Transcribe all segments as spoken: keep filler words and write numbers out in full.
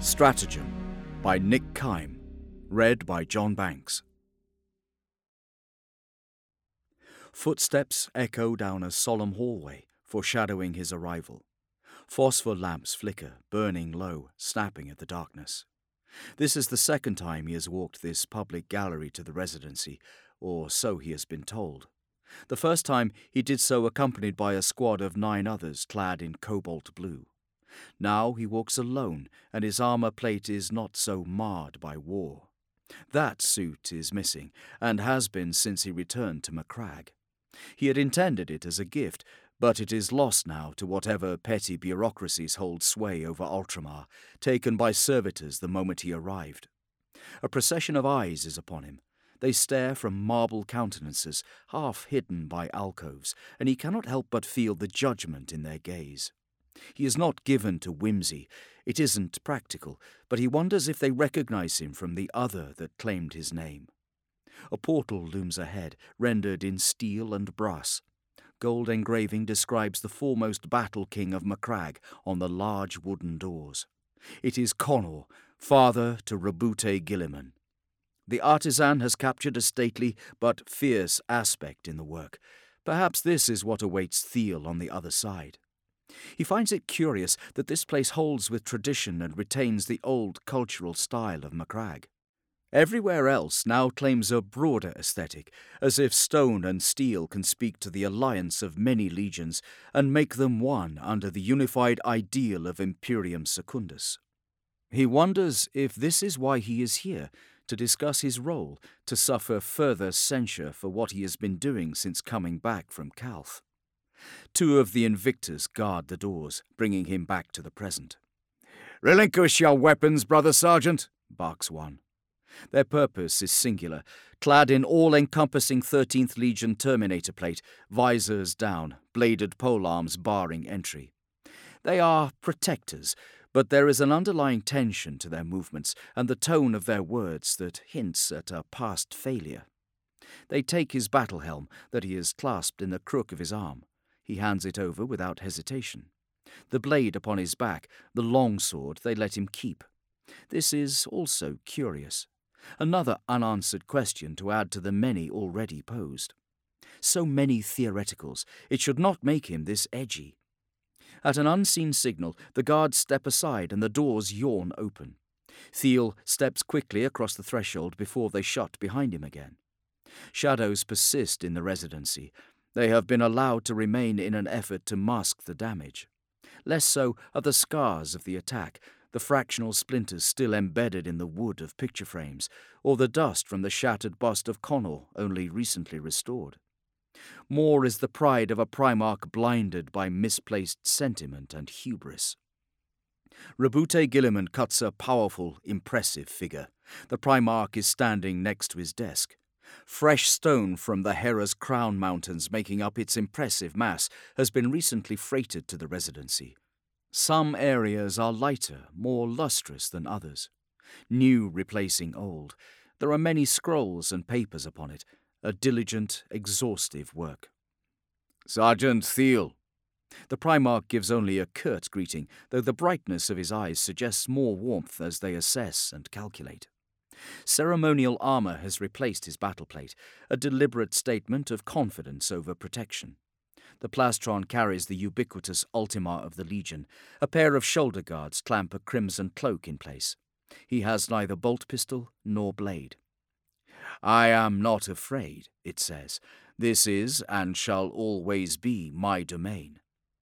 Stratagem by Nick Kime, read by John Banks. Footsteps echo down a solemn hallway, foreshadowing his arrival. Phosphor lamps flicker, burning low, snapping at the darkness. This is the second time he has walked this public gallery to the Residency, or so he has been told. The first time he did so accompanied by a squad of nine others clad in cobalt blue. Now he walks alone, and his armor plate is not so marred by war. That suit is missing, and has been since he returned to Macragge. He had intended it as a gift, but it is lost now to whatever petty bureaucracies hold sway over Ultramar, taken by servitors the moment he arrived. A procession of eyes is upon him. They stare from marble countenances, half hidden by alcoves, and he cannot help but feel the judgment in their gaze. He is not given to whimsy. It isn't practical, but he wonders if they recognize him from the other that claimed his name. A portal looms ahead, rendered in steel and brass. Gold engraving describes the foremost battle king of Macragge on the large wooden doors. It is Connor, father to Roboute Guilliman. The artisan has captured a stately but fierce aspect in the work. Perhaps this is what awaits Thiel on the other side. He finds it curious that this place holds with tradition and retains the old cultural style of Macragge. Everywhere else now claims a broader aesthetic, as if stone and steel can speak to the alliance of many legions and make them one under the unified ideal of Imperium Secundus. He wonders if this is why he is here, to discuss his role, to suffer further censure for what he has been doing since coming back from Calth. Two of the Invictus guard the doors, bringing him back to the present. "Relinquish your weapons, brother sergeant," barks one. Their purpose is singular, clad in all-encompassing thirteenth Legion Terminator plate, visors down, bladed polearms barring entry. They are protectors, but there is an underlying tension to their movements and the tone of their words that hints at a past failure. They take his battle helm, that he has clasped in the crook of his arm. He hands it over without hesitation. The blade upon his back, the long sword, they let him keep. This is also curious. Another unanswered question to add to the many already posed. So many theoreticals, it should not make him this edgy. At an unseen signal, the guards step aside and the doors yawn open. Thiel steps quickly across the threshold before they shut behind him again. Shadows persist in the Residency. They have been allowed to remain in an effort to mask the damage. Less so are the scars of the attack, the fractional splinters still embedded in the wood of picture frames, or the dust from the shattered bust of Connor only recently restored. More is the pride of a Primarch blinded by misplaced sentiment and hubris. Roboute Guilliman cuts a powerful, impressive figure. The Primarch is standing next to his desk. Fresh stone from the Hera's Crown Mountains making up its impressive mass has been recently freighted to the Residency. Some areas are lighter, more lustrous than others. New replacing old. There are many scrolls and papers upon it, a diligent, exhaustive work. "Sergeant Thiel." The Primarch gives only a curt greeting, though the brightness of his eyes suggests more warmth as they assess and calculate. Ceremonial armor has replaced his battle plate, a deliberate statement of confidence over protection. The plastron carries the ubiquitous Ultima of the Legion. A pair of shoulder guards clamp a crimson cloak in place. He has neither bolt pistol nor blade. "I am not afraid," it says. "This is and shall always be my domain."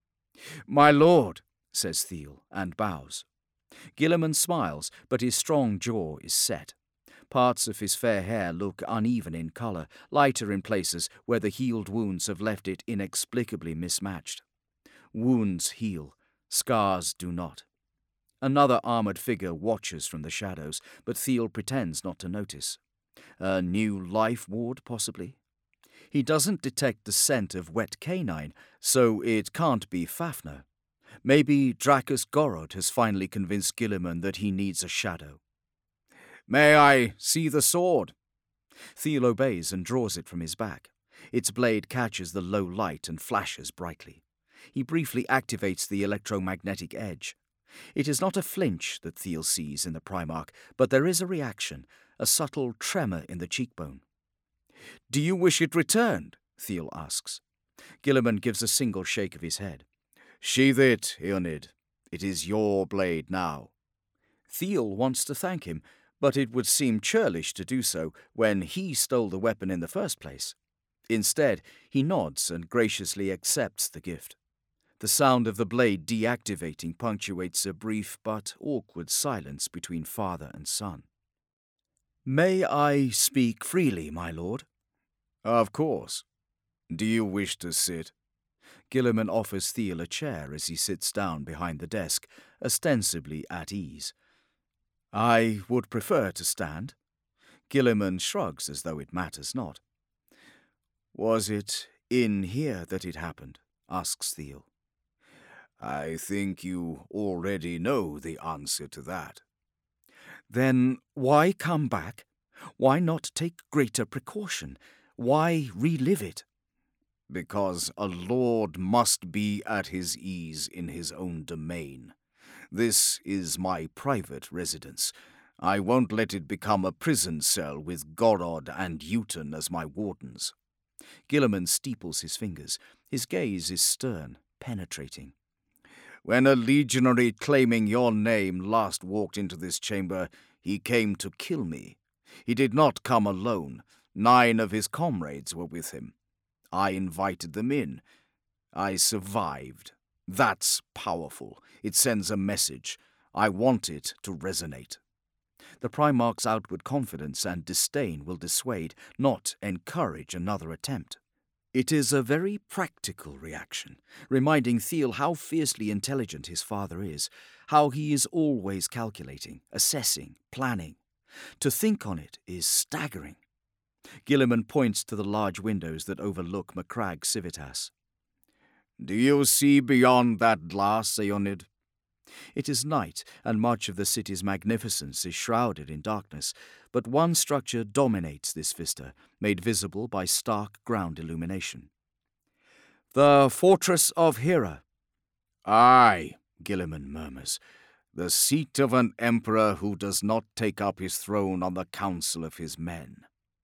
"My lord," says Thiel, and bows. Guilliman smiles, but his strong jaw is set. Parts of his fair hair look uneven in colour, lighter in places where the healed wounds have left it inexplicably mismatched. Wounds heal, scars do not. Another armoured figure watches from the shadows, but Thiel pretends not to notice. A new life ward, possibly? He doesn't detect the scent of wet canine, so it can't be Fafnir. Maybe Dracus Gorod has finally convinced Guilliman that he needs a shadow. "May I see the sword?" Thiel obeys and draws it from his back. Its blade catches the low light and flashes brightly. He briefly activates the electromagnetic edge. It is not a flinch that Thiel sees in the Primarch, but there is a reaction, a subtle tremor in the cheekbone. "Do you wish it returned?" Thiel asks. Guilliman gives a single shake of his head. "Sheathe it, Eonid. It is your blade now." Thiel wants to thank him, but it would seem churlish to do so when he stole the weapon in the first place. Instead, he nods and graciously accepts the gift. The sound of the blade deactivating punctuates a brief but awkward silence between father and son. "May I speak freely, my lord?" "Of course. Do you wish to sit?" Guilliman offers Thiel a chair as he sits down behind the desk, ostensibly at ease. "I would prefer to stand." Guilliman shrugs as though it matters not. "Was it in here that it happened?" asks Thiel. "I think you already know the answer to that." "Then why come back? Why not take greater precaution? Why relive it?" "Because a lord must be at his ease in his own domain. This is my private residence. I won't let it become a prison cell with Gorod and Uton as my wardens." Guilliman steeples his fingers. His gaze is stern, penetrating. "When a legionary claiming your name last walked into this chamber, he came to kill me. He did not come alone. Nine of his comrades were with him. I invited them in. I survived. That's powerful. It sends a message. I want it to resonate." The Primarch's outward confidence and disdain will dissuade, not encourage another attempt. It is a very practical reaction, reminding Thiel how fiercely intelligent his father is, how he is always calculating, assessing, planning. To think on it is staggering. Guilliman points to the large windows that overlook Macragge Civitas. "Do you see beyond that glass, Eonid?" It is night, and much of the city's magnificence is shrouded in darkness, but one structure dominates this vista, made visible by stark ground illumination. "The Fortress of Hera." "Aye," Guilliman murmurs, "the seat of an emperor who does not take up his throne on the council of his men."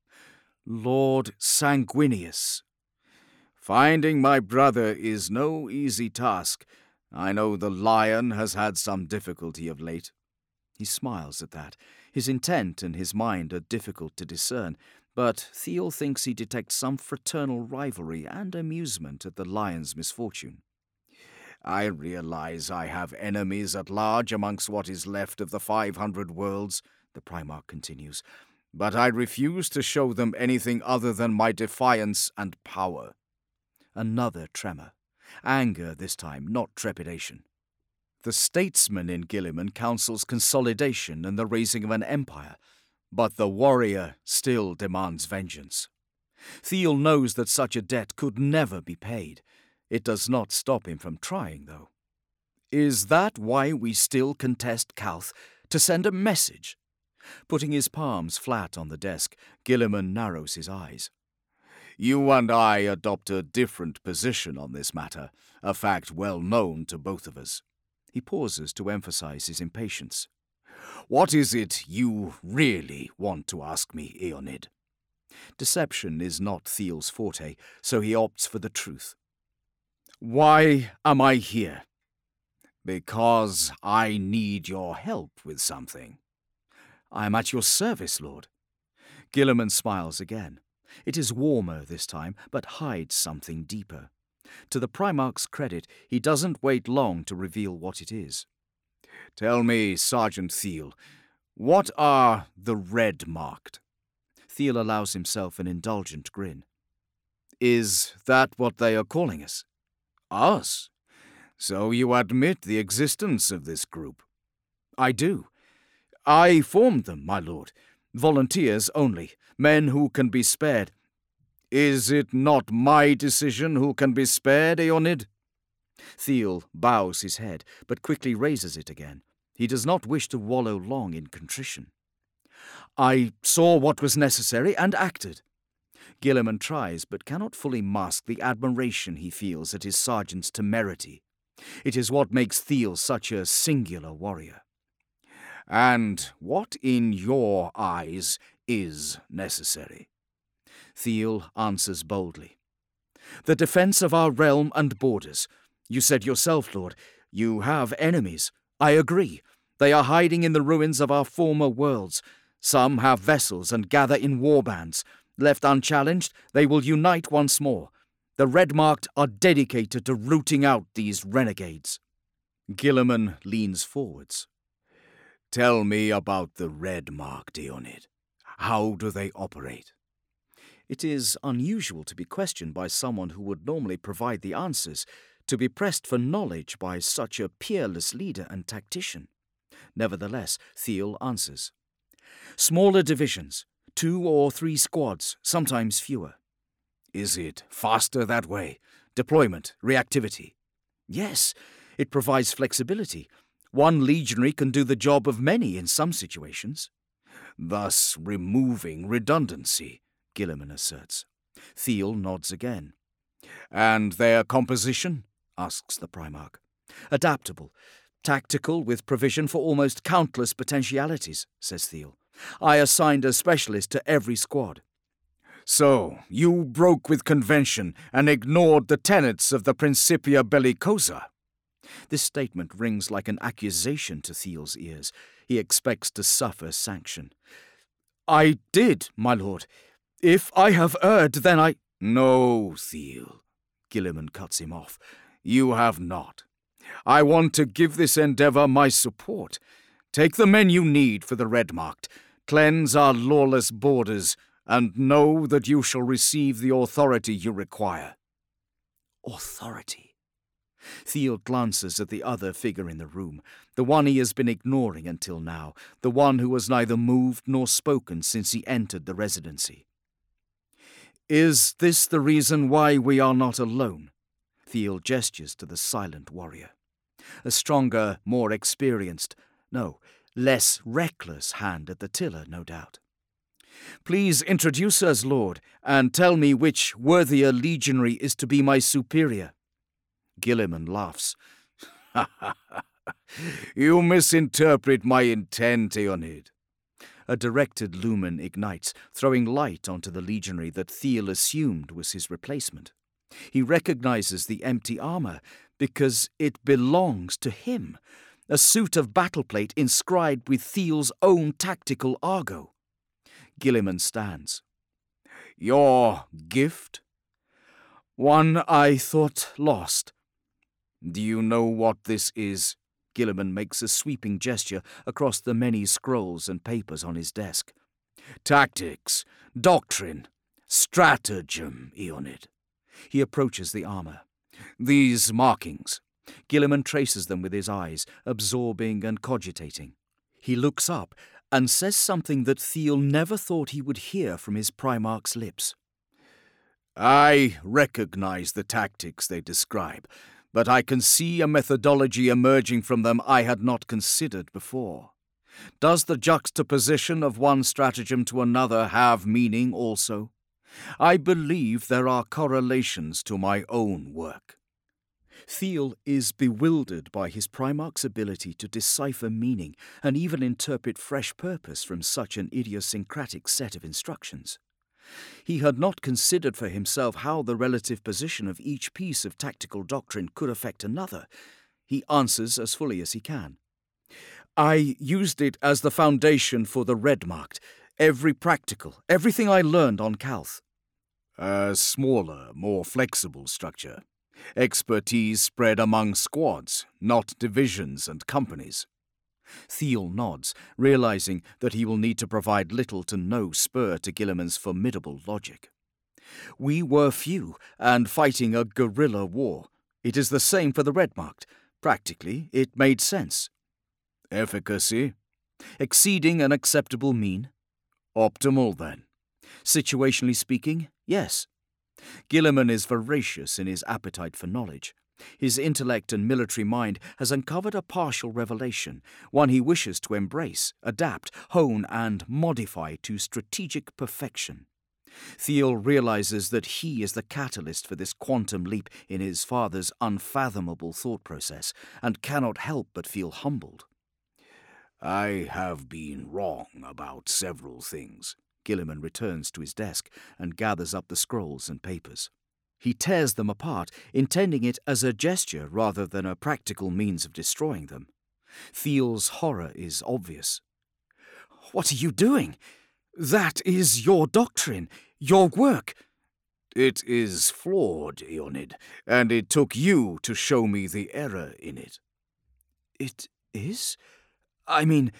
"Lord Sanguinius." "Finding my brother is no easy task. I know the Lion has had some difficulty of late." He smiles at that. His intent and his mind are difficult to discern, but Thiel thinks he detects some fraternal rivalry and amusement at the Lion's misfortune. "I realize I have enemies at large amongst what is left of the five hundred worlds," the Primarch continues, "but I refuse to show them anything other than my defiance and power." Another tremor. Anger this time, not trepidation. The statesman in Guilliman counsels consolidation and the raising of an empire, but the warrior still demands vengeance. Thiel knows that such a debt could never be paid. It does not stop him from trying, though. "Is that why we still contest Calth? To send a message?" Putting his palms flat on the desk, Guilliman narrows his eyes. "You and I adopt a different position on this matter, a fact well known to both of us." He pauses to emphasize his impatience. "What is it you really want to ask me, Eonid?" Deception is not Thiel's forte, so he opts for the truth. "Why am I here?" "Because I need your help with something." "I am at your service, Lord." Guilliman smiles again. It is warmer this time, but hides something deeper. To the Primarch's credit, he doesn't wait long to reveal what it is. "Tell me, Sergeant Thiel, what are the Red Marked?" Thiel allows himself an indulgent grin. "Is that what they are calling us?" "Us? So you admit the existence of this group?" "I do. I formed them, my lord. Volunteers only, men who can be spared." "Is it not my decision who can be spared, Eonid?" Thiel bows his head, but quickly raises it again. He does not wish to wallow long in contrition. "I saw what was necessary and acted." Guilliman tries, but cannot fully mask the admiration he feels at his sergeant's temerity. It is what makes Thiel such a singular warrior. And what in your eyes is necessary? Thiel answers boldly. The defense of our realm and borders. You said yourself, Lord, you have enemies. I agree. They are hiding in the ruins of our former worlds. Some have vessels and gather in war bands. Left unchallenged, they will unite once more. The Red-Marked are dedicated to rooting out these renegades. Guilliman leans forwards. Tell me about the Red-Marked, Eonid. How do they operate? It is unusual to be questioned by someone who would normally provide the answers, to be pressed for knowledge by such a peerless leader and tactician. Nevertheless, Thiel answers. Smaller divisions, two or three squads, sometimes fewer. Is it faster that way? Deployment, reactivity? Yes, it provides flexibility. One legionary can do the job of many in some situations. Thus removing redundancy, Guilliman asserts. Thiel nods again. And their composition? Asks the Primarch. Adaptable. Tactical with provision for almost countless potentialities, says Thiel. I assigned a specialist to every squad. So, you broke with convention and ignored the tenets of the Principia Bellicosa? This statement rings like an accusation to Thiel's ears. He expects to suffer sanction. I did, my lord. If I have erred, then I— No, Thiel, Guilliman cuts him off. You have not. I want to give this endeavour my support. Take the men you need for the Red-Marked, cleanse our lawless borders, and know that you shall receive the authority you require. Authority? Thiel glances at the other figure in the room, the one he has been ignoring until now, the one who has neither moved nor spoken since he entered the residency. Is this the reason why we are not alone? Thiel gestures to the silent warrior. A stronger, more experienced, no, less reckless hand at the tiller, no doubt. Please introduce us, Lord, and tell me which worthier legionary is to be my superior. Guilliman laughs. You misinterpret my intent, Eonid. A directed lumen ignites, throwing light onto the legionary that Thiel assumed was his replacement. He recognizes the empty armor because it belongs to him, a suit of battleplate inscribed with Thiel's own tactical argot. Guilliman stands. Your gift? One I thought lost. Do you know what this is? Guilliman makes a sweeping gesture across the many scrolls and papers on his desk. Tactics, doctrine, stratagem, Eonid. He approaches the armor. These markings. Guilliman traces them with his eyes, absorbing and cogitating. He looks up and says something that Thiel never thought he would hear from his Primarch's lips. I recognize the tactics they describe, but I can see a methodology emerging from them I had not considered before. Does the juxtaposition of one stratagem to another have meaning also? I believe there are correlations to my own work. Thiel is bewildered by his Primarch's ability to decipher meaning and even interpret fresh purpose from such an idiosyncratic set of instructions. He had not considered for himself how the relative position of each piece of tactical doctrine could affect another. He answers as fully as he can. I used it as the foundation for the Red-Marked, every practical, everything I learned on Calth. A smaller, more flexible structure. Expertise spread among squads, not divisions and companies. Thiel nods, realizing that he will need to provide little to no spur to Guilliman's formidable logic. We were few, and fighting a guerrilla war. It is the same for the Red-Marked. Practically, it made sense. Efficacy? Exceeding an acceptable mean. Optimal, then? Situationally speaking, yes. Guilliman is voracious in his appetite for knowledge. His intellect and military mind has uncovered a partial revelation, one he wishes to embrace, adapt, hone, and modify to strategic perfection. Thiel realizes that he is the catalyst for this quantum leap in his father's unfathomable thought process, and cannot help but feel humbled. I have been wrong about several things. Guilliman returns to his desk and gathers up the scrolls and papers. He tears them apart, intending it as a gesture rather than a practical means of destroying them. Thiel's horror is obvious. "What are you doing? That is your doctrine, your work." "It is flawed, Eonid, and it took you to show me the error in it." "It is? I mean,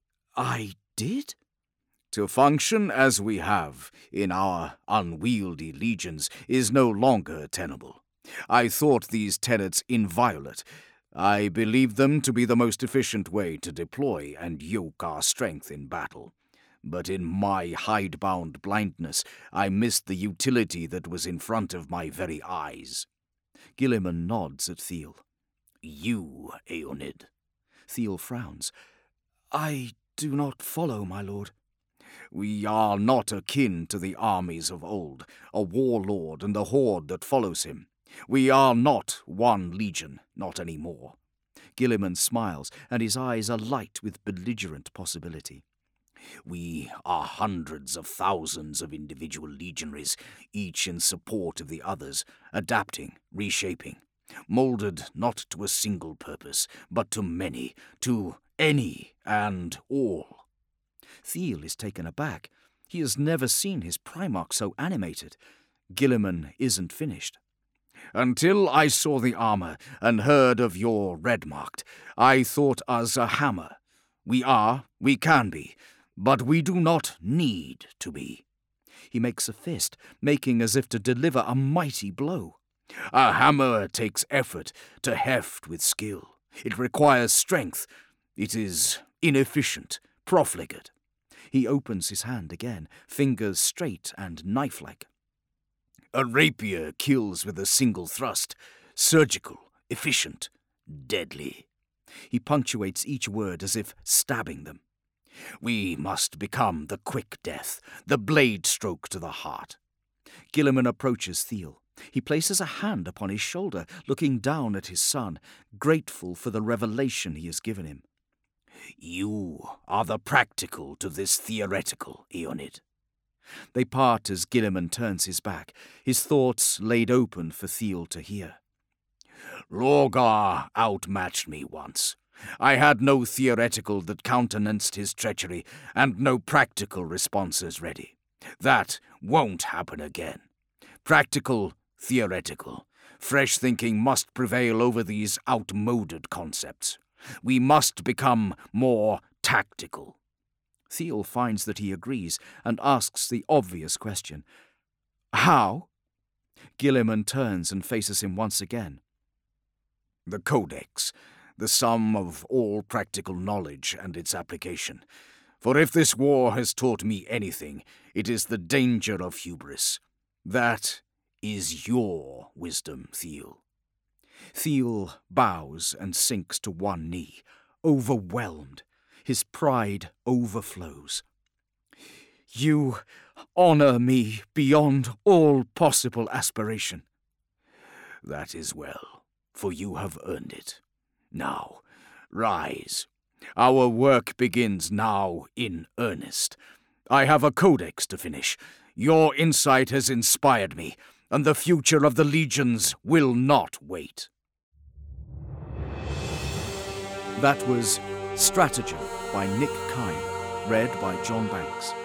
I did?" To function as we have in our unwieldy legions is no longer tenable. I thought these tenets inviolate. I believed them to be the most efficient way to deploy and yoke our strength in battle. But in my hidebound blindness, I missed the utility that was in front of my very eyes. Guilliman nods at Thiel. You, Eonid. Thiel frowns. "I do not follow, my lord." We are not akin to the armies of old, a warlord and the horde that follows him. We are not one legion, not any more. Guilliman smiles, and his eyes are light with belligerent possibility. We are hundreds of thousands of individual legionaries, each in support of the others, adapting, reshaping, molded not to a single purpose, but to many, to any and all. Thiel is taken aback. He has never seen his Primarch so animated. Guilliman isn't finished. Until I saw the armor and heard of your Redmarked, I thought us a hammer. We are, we can be, but we do not need to be. He makes a fist, making as if to deliver a mighty blow. A hammer takes effort to heft with skill. It requires strength. It is inefficient, profligate. He opens his hand again, fingers straight and knife-like. A rapier kills with a single thrust, surgical, efficient, deadly. He punctuates each word as if stabbing them. We must become the quick death, the blade stroke to the heart. Guilliman approaches Thiel. He places a hand upon his shoulder, looking down at his son, grateful for the revelation he has given him. You are the practical to this theoretical, Eonid. They part as Guilliman turns his back, his thoughts laid open for Thiel to hear. Lorgar outmatched me once. I had no theoretical that countenanced his treachery, and no practical responses ready. That won't happen again. Practical, theoretical. Fresh thinking must prevail over these outmoded concepts. We must become more tactical. Thiel finds that he agrees and asks the obvious question. How? Guilliman turns and faces him once again. The Codex, the sum of all practical knowledge and its application. For if this war has taught me anything, it is the danger of hubris. That is your wisdom, Thiel. Thiel bows and sinks to one knee, overwhelmed. His pride overflows. You honor me beyond all possible aspiration. That is well, for you have earned it. Now, rise. Our work begins now in earnest. I have a codex to finish. Your insight has inspired me, and the future of the legions will not wait. That was Stratagem by Nick Kine, read by John Banks.